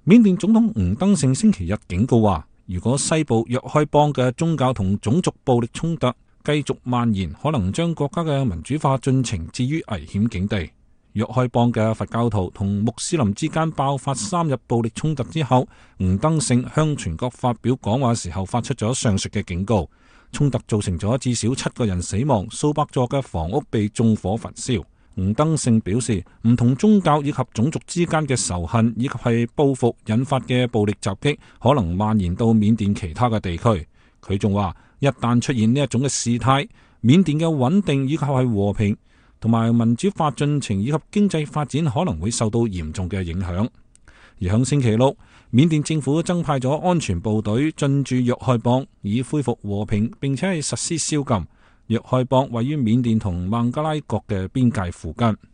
緬甸總統吳登盛星期日警告話，如果西部若開邦嘅宗教同種族暴力衝突繼續蔓延，可能將國家嘅民主化進程置於危險境地。若開邦嘅佛教徒同穆斯林之間爆發3日暴力衝突之後，吳登盛向全國發表講話時候發出咗上述嘅警告。衝突造成咗至少7個人死亡，數百座嘅房屋被縱火焚燒。吳登盛表示，唔同宗教以及種族之間嘅仇恨以及係報復引發嘅暴力襲擊，可能蔓延到緬甸其他嘅地區。佢仲話，一旦出現呢一種嘅事態，緬甸嘅穩定以及係和平同埋民主化進程以及經濟發展可能會受到嚴重嘅影響。而響星期六，緬甸政府增派咗安全部隊進駐若開邦，以恢復和平，並且係實施宵禁。若開邦位於緬甸同孟加拉國嘅邊界附近。